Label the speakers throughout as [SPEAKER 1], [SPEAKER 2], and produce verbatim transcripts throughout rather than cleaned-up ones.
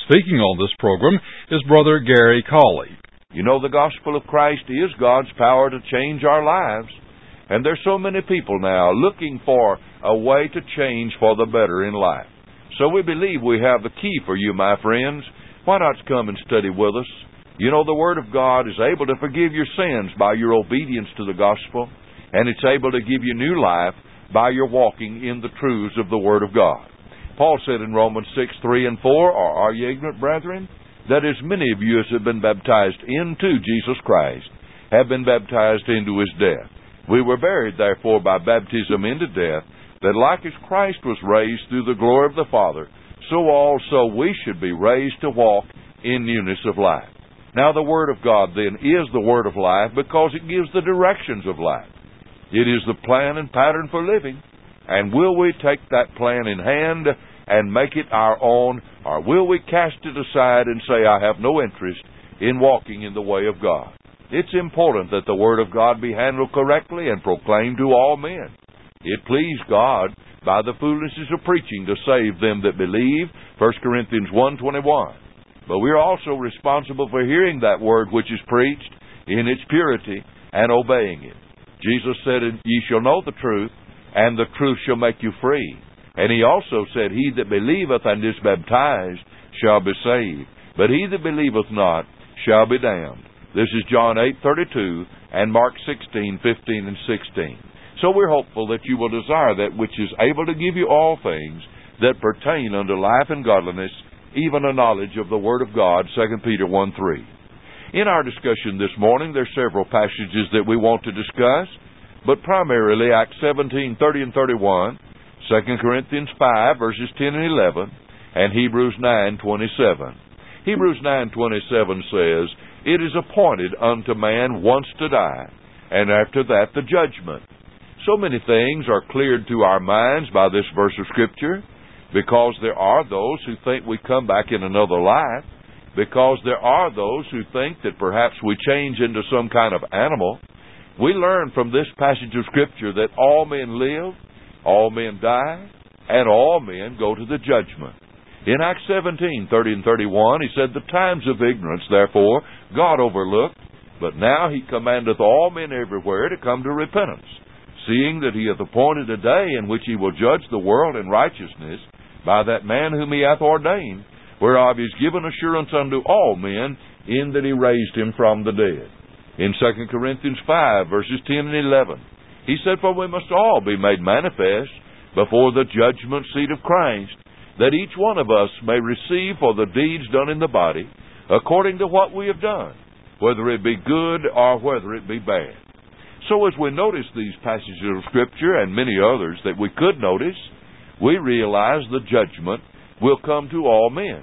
[SPEAKER 1] Speaking on this program is Brother Gary Cawley.
[SPEAKER 2] You know, the gospel of Christ is God's power to change our lives. And there's so many people now looking for a way to change for the better in life. So we believe we have the key for you, my friends. Why not come and study with us? You know, the Word of God is able to forgive your sins by your obedience to the gospel, and it's able to give you new life by your walking in the truths of the Word of God. Paul said in Romans six, three and four, Or are ye ignorant, brethren, that as many of you as have been baptized into Jesus Christ have been baptized into His death? We were buried, therefore, by baptism into death, that like as Christ was raised through the glory of the Father, so also we should be raised to walk in newness of life. Now, the Word of God, then, is the Word of life because it gives the directions of life. It is the plan and pattern for living. And will we take that plan in hand and make it our own, or will we cast it aside and say, I have no interest in walking in the way of God? It's important that the Word of God be handled correctly and proclaimed to all men. It pleased God by the foolishness of preaching to save them that believe, First Corinthians one twenty-one. But we're also responsible for hearing that Word which is preached in its purity and obeying it. Jesus said, Ye shall know the truth, and the truth shall make you free. And He also said, He that believeth and is baptized shall be saved, but he that believeth not shall be damned. This is John eight thirty-two and Mark sixteen fifteen and sixteen. So we're hopeful that you will desire that which is able to give you all things that pertain unto life and godliness, even a knowledge of the Word of God, Second Peter one three. In our discussion this morning, there are several passages that we want to discuss, but primarily Acts seventeen thirty and thirty-one, Second Corinthians five verses ten and eleven, and Hebrews nine twenty-seven. Hebrews nine twenty-seven says, It is appointed unto man once to die, and after that the judgment. So many things are cleared to our minds by this verse of Scripture, because there are those who think we come back in another life, because there are those who think that perhaps we change into some kind of animal. We learn from this passage of Scripture that all men live, all men die, and all men go to the judgment. In Acts seventeen thirty and thirty-one, he said, The times of ignorance, therefore, God overlooked, but now He commandeth all men everywhere to come to repentance, seeing that He hath appointed a day in which He will judge the world in righteousness by that man whom He hath ordained, whereof He is given assurance unto all men, in that He raised Him from the dead. In Second Corinthians five, verses ten and eleven, he said, For we must all be made manifest before the judgment seat of Christ, that each one of us may receive for the deeds done in the body, according to what we have done, whether it be good or whether it be bad. So as we notice these passages of Scripture and many others that we could notice, we realize the judgment will come to all men.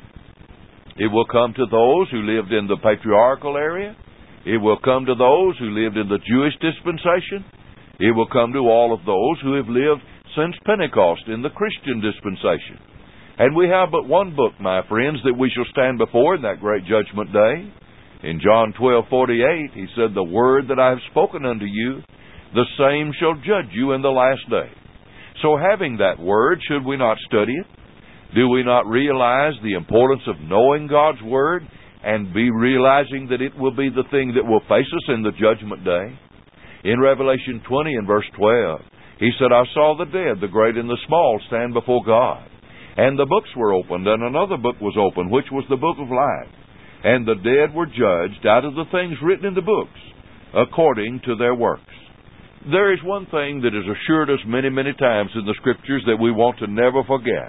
[SPEAKER 2] It will come to those who lived in the patriarchal area. It will come to those who lived in the Jewish dispensation. It will come to all of those who have lived since Pentecost in the Christian dispensation. And we have but one book, my friends, that we shall stand before in that great judgment day. In John twelve forty-eight, He said, The word that I have spoken unto you, the same shall judge you in the last day. So having that word, should we not study it? Do we not realize the importance of knowing God's Word and be realizing that it will be the thing that will face us in the judgment day? In Revelation twenty and verse twelve, He said, I saw the dead, the great and the small, stand before God. And the books were opened, and another book was opened, which was the book of life. And the dead were judged out of the things written in the books, according to their works. There is one thing that has assured us many, many times in the Scriptures that we want to never forget.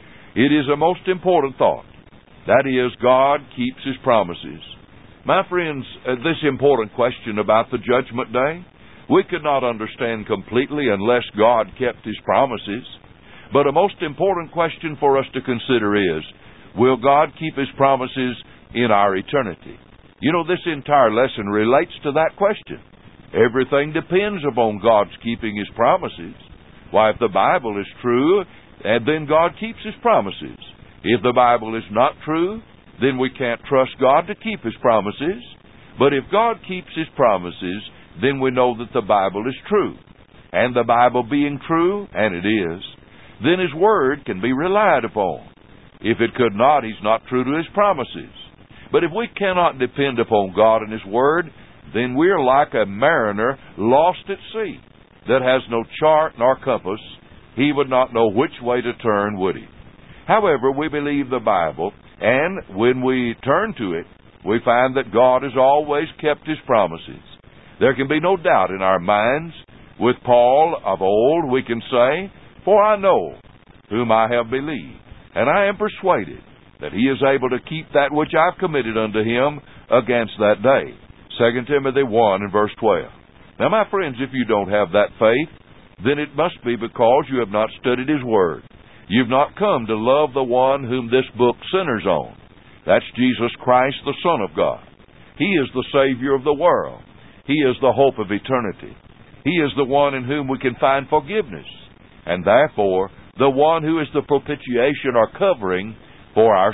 [SPEAKER 2] It is a most important thought. That is, God keeps His promises. My friends, uh, this important question about the judgment day, we could not understand completely unless God kept His promises. But a most important question for us to consider is, will God keep His promises in our eternity? You know, this entire lesson relates to that question. Everything depends upon God's keeping His promises. Why, if the Bible is true, then God keeps His promises. If the Bible is not true, then we can't trust God to keep His promises. But if God keeps His promises, then we know that the Bible is true. And the Bible being true, and it is, then His Word can be relied upon. If it could not, He's not true to His promises. But if we cannot depend upon God and His Word, then we're like a mariner lost at sea that has no chart nor compass. He would not know which way to turn, would he? However, we believe the Bible, and when we turn to it, we find that God has always kept His promises. There can be no doubt in our minds. With Paul of old, we can say, "For I know whom I have believed, and I am persuaded that He is able to keep that which I've committed unto Him against that day." Second Timothy one and verse twelve. Now, my friends, if you don't have that faith, then it must be because you have not studied His Word. You've not come to love the one whom this book centers on. That's Jesus Christ, the Son of God. He is the Savior of the world. He is the hope of eternity. He is the one in whom we can find forgiveness, and therefore the one who is the propitiation or covering for our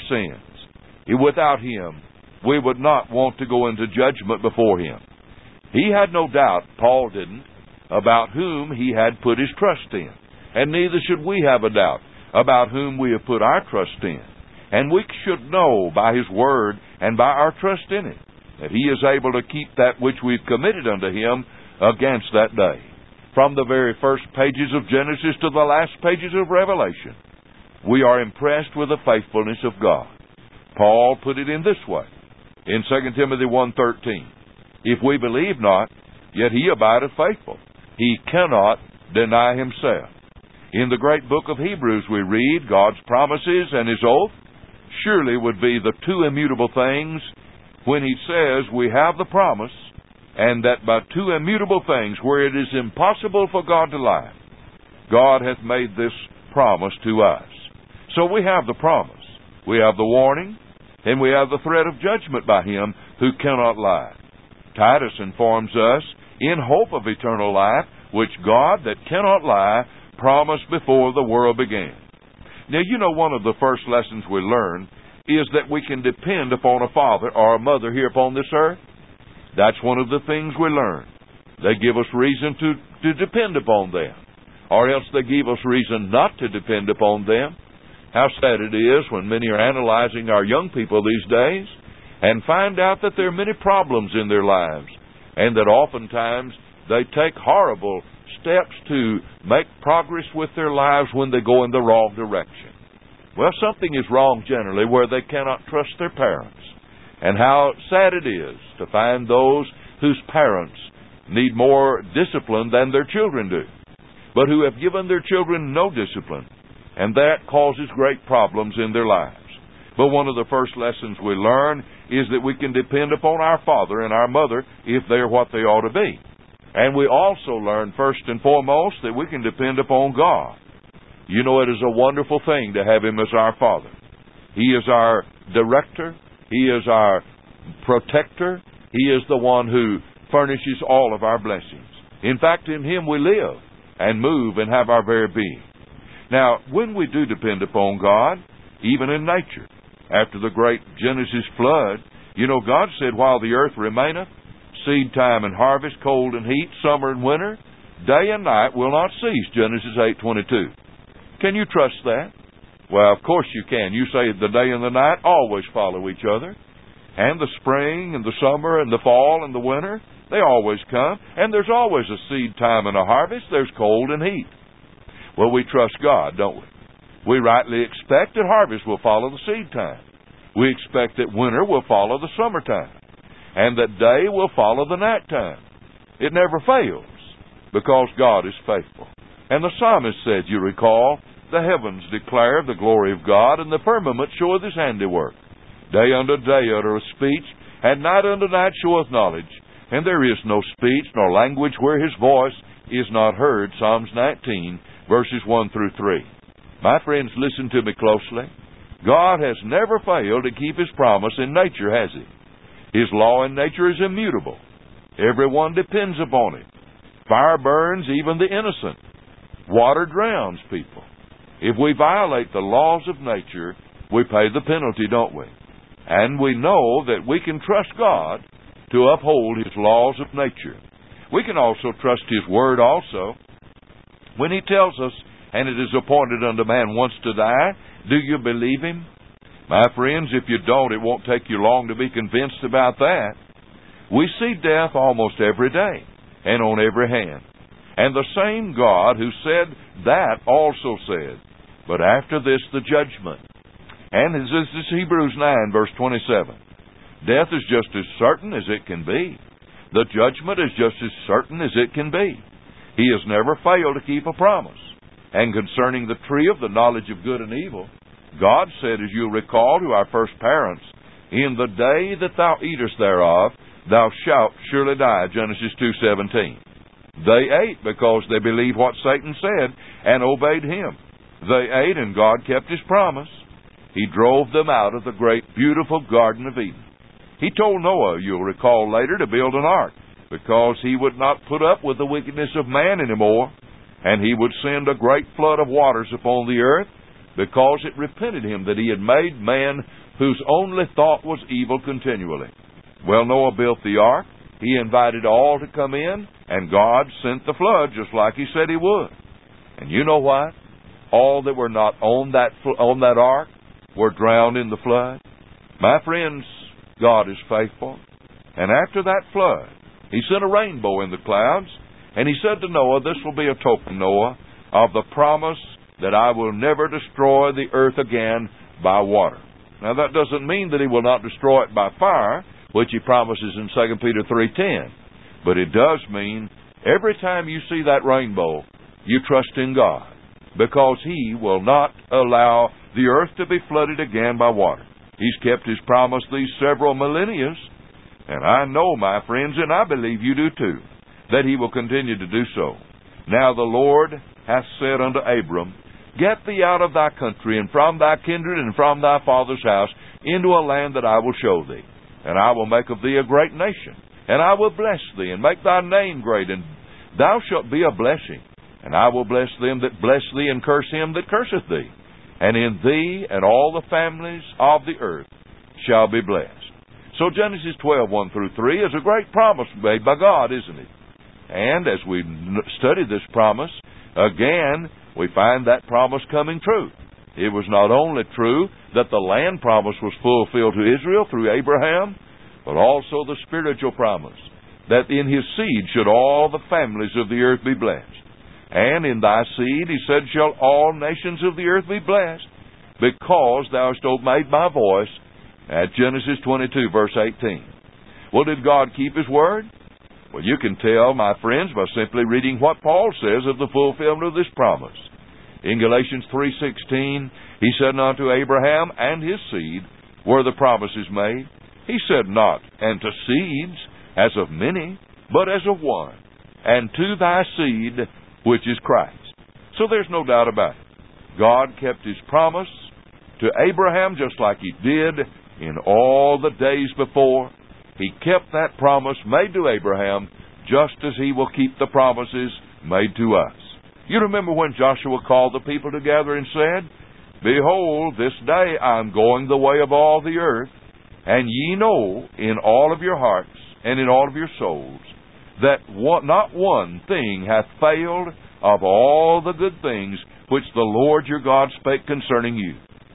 [SPEAKER 2] sins. Without Him, we would not want to go into judgment before Him. He had no doubt, Paul didn't, about whom he had put his trust in. And neither should we have a doubt about whom we have put our trust in. And we should know by His Word and by our trust in it that He is able to keep that which we've committed unto Him against that day. From the very first pages of Genesis to the last pages of Revelation, we are impressed with the faithfulness of God. Paul put it in this way, in Second Timothy one thirteen, "If we believe not, yet He abideth faithful. He cannot deny Himself." In the great book of Hebrews we read God's promises and His oath surely would be the two immutable things when He says we have the promise, and that by two immutable things where it is impossible for God to lie, God hath made this promise to us. So we have the promise, we have the warning, and we have the threat of judgment by Him who cannot lie. Titus informs us, "In hope of eternal life, which God that cannot lie promised before the world began." Now, you know, one of the first lessons we learn is that we can depend upon a father or a mother here upon this earth. That's one of the things we learn. They give us reason to, to depend upon them, or else they give us reason not to depend upon them. How sad it is when many are analyzing our young people these days and find out that there are many problems in their lives, and that oftentimes they take horrible steps to make progress with their lives when they go in the wrong direction. Well, something is wrong generally where they cannot trust their parents. And how sad it is to find those whose parents need more discipline than their children do, but who have given their children no discipline, and that causes great problems in their lives. But one of the first lessons we learn is that we can depend upon our father and our mother if they're what they ought to be. And we also learn first and foremost that we can depend upon God. You know, it is a wonderful thing to have Him as our Father. He is our director. He is our protector. He is the one who furnishes all of our blessings. In fact, in Him we live and move and have our very being. Now, when we do depend upon God, even in nature, after the great Genesis flood, you know, God said, "While the earth remaineth, seed time and harvest, cold and heat, summer and winter, day and night will not cease," Genesis eight twenty-two. Can you trust that? Well, of course you can. You say the day and the night always follow each other. And the spring and the summer and the fall and the winter, they always come. And there's always a seed time and a harvest. There's cold and heat. Well, we trust God, don't we? We rightly expect that harvest will follow the seed time. We expect that winter will follow the summertime, and that day will follow the night time. It never fails, because God is faithful. And the psalmist said, you recall, "The heavens declare the glory of God, and the firmament showeth His handiwork. Day unto day uttereth speech, and night unto night showeth knowledge. And there is no speech nor language where His voice is not heard." Psalms nineteen, verses one through three. My friends, listen to me closely. God has never failed to keep His promise in nature, has He? His law in nature is immutable. Everyone depends upon it. Fire burns even the innocent. Water drowns people. If we violate the laws of nature, we pay the penalty, don't we? And we know that we can trust God to uphold His laws of nature. We can also trust His Word also. When He tells us, "And it is appointed unto man once to die," do you believe Him? My friends, if you don't, it won't take you long to be convinced about that. We see death almost every day and on every hand. And the same God who said that also said, but after this the judgment. And this is Hebrews nine, verse twenty-seven. Death is just as certain as it can be. The judgment is just as certain as it can be. He has never failed to keep a promise. And concerning the tree of the knowledge of good and evil, God said, as you'll recall, to our first parents, in the day that thou eatest thereof, thou shalt surely die, Genesis two seventeen. They ate because they believed what Satan said and obeyed him. They ate and God kept His promise. He drove them out of the great, beautiful Garden of Eden. He told Noah, you'll recall later, to build an ark because he would not put up with the wickedness of man anymore, and he would send a great flood of waters upon the earth because it repented him that he had made man whose only thought was evil continually. Well, Noah built the ark. He invited all to come in, and God sent the flood just like He said He would. And you know what? All that were not on that on that ark were drowned in the flood. My friends, God is faithful. And after that flood, He sent a rainbow in the clouds, and He said to Noah, this will be a token, Noah, of the promise that I will never destroy the earth again by water. Now, that doesn't mean that He will not destroy it by fire, which He promises in Second Peter three ten. But it does mean every time you see that rainbow, you trust in God, because He will not allow the earth to be flooded again by water. He's kept His promise these several millennia, and I know, my friends, and I believe you do too, that He will continue to do so. Now the Lord hath said unto Abram, get thee out of thy country, and from thy kindred, and from thy father's house, into a land that I will show thee. And I will make of thee a great nation, and I will bless thee, and make thy name great, and thou shalt be a blessing. And I will bless them that bless thee, and curse him that curseth thee. And in thee and all the families of the earth shall be blessed. So Genesis twelve, one through three is a great promise made by God, isn't it? And as we study this promise, again, we find that promise coming true. It was not only true that the land promise was fulfilled to Israel through Abraham, but also the spiritual promise that in his seed should all the families of the earth be blessed. And in thy seed, He said, shall all nations of the earth be blessed, because thou hast obeyed my voice, at Genesis twenty-two, verse eighteen. Well, did God keep His word? Well, you can tell, my friends, by simply reading what Paul says of the fulfillment of this promise. In Galatians three sixteen, he said unto Abraham and his seed were the promises made. He said not, and to seeds, as of many, but as of one, and to thy seed, which is Christ. So there's no doubt about it. God kept His promise to Abraham just like He did in all the days before. He kept that promise made to Abraham just as He will keep the promises made to us. You remember when Joshua called the people together and said, behold, this day I am going the way of all the earth, and ye know in all of your hearts and in all of your souls that one, not one thing hath failed of all the good things which the Lord your God spake concerning you.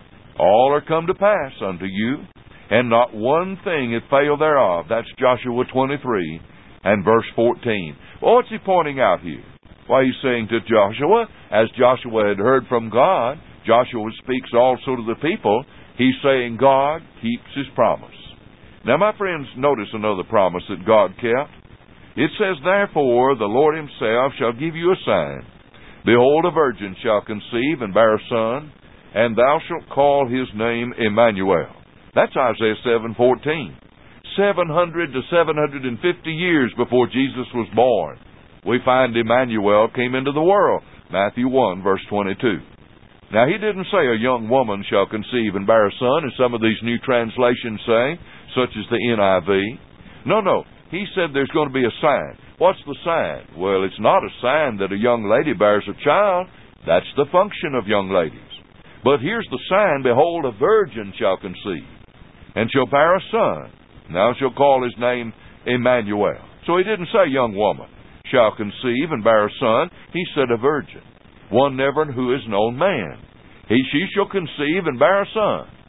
[SPEAKER 2] All are come to pass unto you, and not one thing hath failed thereof. That's Joshua twenty-three and verse fourteen. Well, what's he pointing out here? Why, he's saying to Joshua, as Joshua had heard from God, Joshua speaks also to the people, he's saying God keeps His promise. Now, my friends, notice another promise that God kept. It says, therefore, the Lord Himself shall give you a sign. Behold, a virgin shall conceive and bear a son, and thou shalt call his name Emmanuel. That's Isaiah seven fourteen. Seven hundred to seven hundred and fifty years before Jesus was born, we find Emmanuel came into the world. Matthew one, verse twenty-two. Now, He didn't say a young woman shall conceive and bear a son, as some of these new translations say, such as the N I V. No, no. He said there's going to be a sign. What's the sign? Well, it's not a sign that a young lady bears a child. That's the function of young ladies. But here's the sign. Behold, a virgin shall conceive, and shall bear a son. Now shall call his name Emmanuel. So He didn't say young woman shall conceive and bear a son. He said a virgin, one never who is known man. He, she shall conceive and bear a son.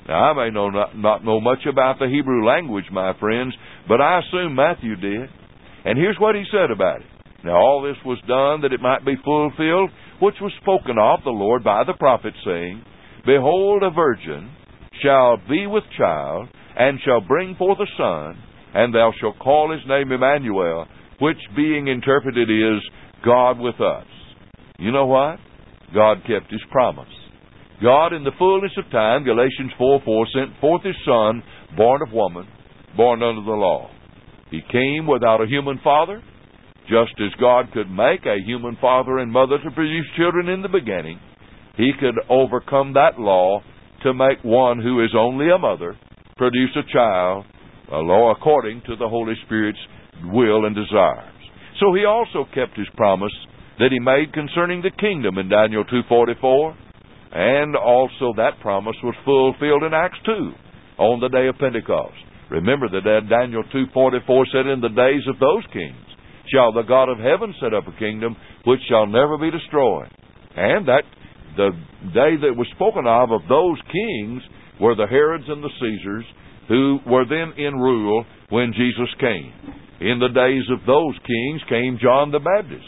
[SPEAKER 2] Now, I may know not, not know much about the Hebrew language, my friends, but I assume Matthew did. And here's what he said about it. Now, all this was done that it might be fulfilled, which was spoken of the Lord by the prophet, saying, Behold, a virgin shall be with child, and shall bring forth a son, and thou shalt call his name Emmanuel, which being interpreted is, God with us. You know what? God kept His promise. God, in the fullness of time, Galatians four four, sent forth His Son, born of woman, born under the law. He came without a human father, just as God could make a human father and mother to produce children in the beginning. He could overcome that law to make one who is only a mother produce a child, a law according to the Holy Spirit's will and desires. So He also kept His promise that He made concerning the kingdom in Daniel two forty-four, and also that promise was fulfilled in Acts two on the day of Pentecost. Remember that Daniel two forty-four said, In the days of those kings shall the God of heaven set up a kingdom which shall never be destroyed. And that the day that was spoken of of those kings were the Herods and the Caesars, who were then in rule when Jesus came. In the days of those kings came John the Baptist,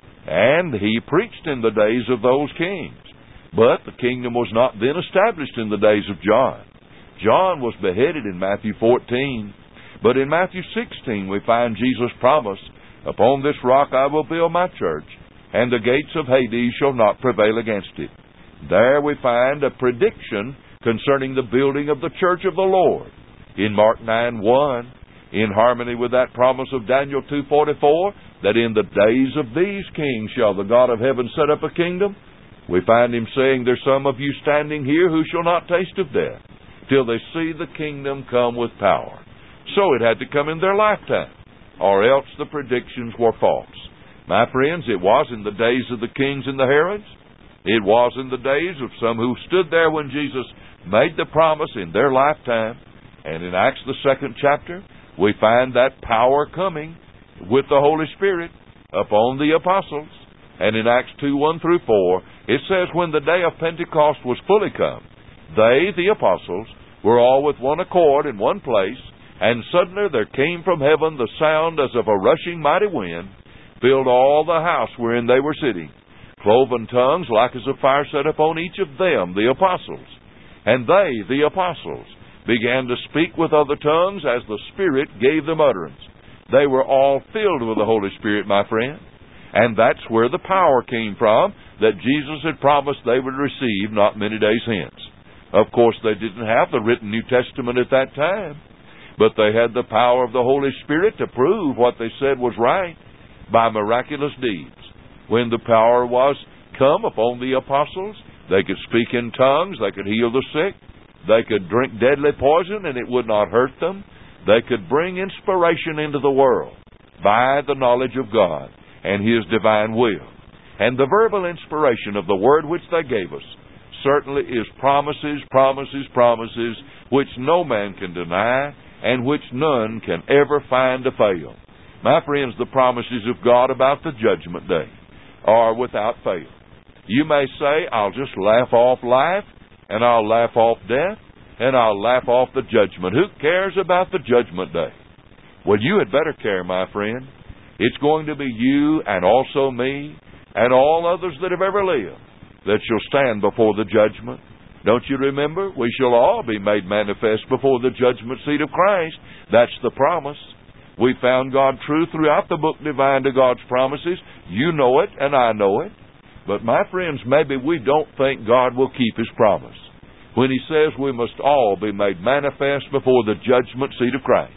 [SPEAKER 2] and he preached in the days of those kings. But the kingdom was not then established in the days of John. John was beheaded in Matthew fourteen. But in Matthew sixteen we find Jesus' promise, Upon this rock I will build my church, and the gates of Hades shall not prevail against it. There we find a prediction concerning the building of the church of the Lord. In Mark nine one, in harmony with that promise of Daniel two forty-four, that in the days of these kings shall the God of heaven set up a kingdom, we find Him saying, There's some of you standing here who shall not taste of death, till they see the kingdom come with power. So it had to come in their lifetime, or else the predictions were false. My friends, it was in the days of the kings and the Herods. It was in the days of some who stood there when Jesus made the promise in their lifetime. And in Acts the second chapter, we find that power coming with the Holy Spirit upon the apostles. And in Acts two one through four, it says, When the day of Pentecost was fully come, they, the apostles, were all with one accord in one place, and suddenly there came from heaven the sound as of a rushing mighty wind, filled all the house wherein they were sitting. Cloven tongues like as a fire set upon each of them, the apostles. And they, the apostles, began to speak with other tongues as the Spirit gave them utterance. They were all filled with the Holy Spirit, my friend. And that's where the power came from that Jesus had promised they would receive not many days hence. Of course, they didn't have the written New Testament at that time, but they had the power of the Holy Spirit to prove what they said was right by miraculous deeds. When the power was come upon the apostles, they could speak in tongues, they could heal the sick, they could drink deadly poison and it would not hurt them. They could bring inspiration into the world by the knowledge of God and His divine will. And the verbal inspiration of the word which they gave us certainly is promises, promises, promises, which no man can deny and which none can ever find to fail. My friends, the promises of God about the judgment day are without fail. You may say, I'll just laugh off life, and I'll laugh off death, and I'll laugh off the judgment. Who cares about the judgment day? Well, you had better care, my friend. It's going to be you and also me and all others that have ever lived that shall stand before the judgment. Don't you remember? We shall all be made manifest before the judgment seat of Christ. That's the promise. We found God true throughout the book divine to God's promises. You know it, and I know it. But my friends, maybe we don't think God will keep His promise when He says we must all be made manifest before the judgment seat of Christ.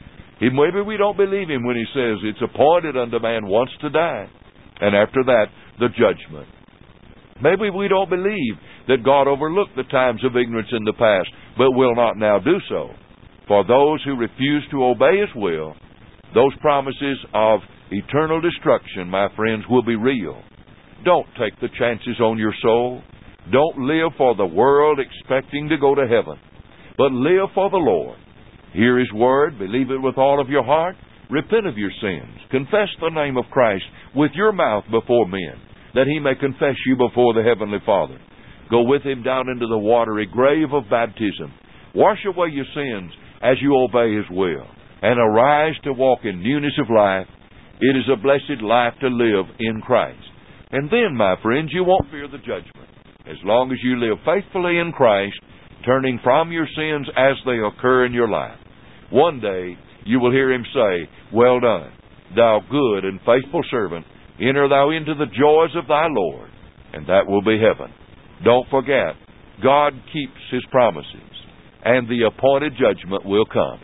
[SPEAKER 2] Maybe we don't believe Him when He says it's appointed unto man once to die, and after that, the judgment. Maybe we don't believe that God overlooked the times of ignorance in the past, but will not now do so. For those who refuse to obey His will, those promises of eternal destruction, my friends, will be real. Don't take the chances on your soul. Don't live for the world expecting to go to heaven, but live for the Lord. Hear His word, believe it with all of your heart, repent of your sins, confess the name of Christ with your mouth before men, that He may confess you before the Heavenly Father. Go with Him down into the watery grave of baptism, Wash away your sins as you obey His will, and arise to walk in newness of life. It is a blessed life to live in Christ. And then, my friends, you won't fear the judgment, as long as you live faithfully in Christ, turning from your sins as they occur in your life. One day, you will hear Him say, "Well done, thou good and faithful servant. Enter thou into the joys of thy Lord." And that will be heaven. Don't forget, God keeps His promises, and the appointed judgment will come.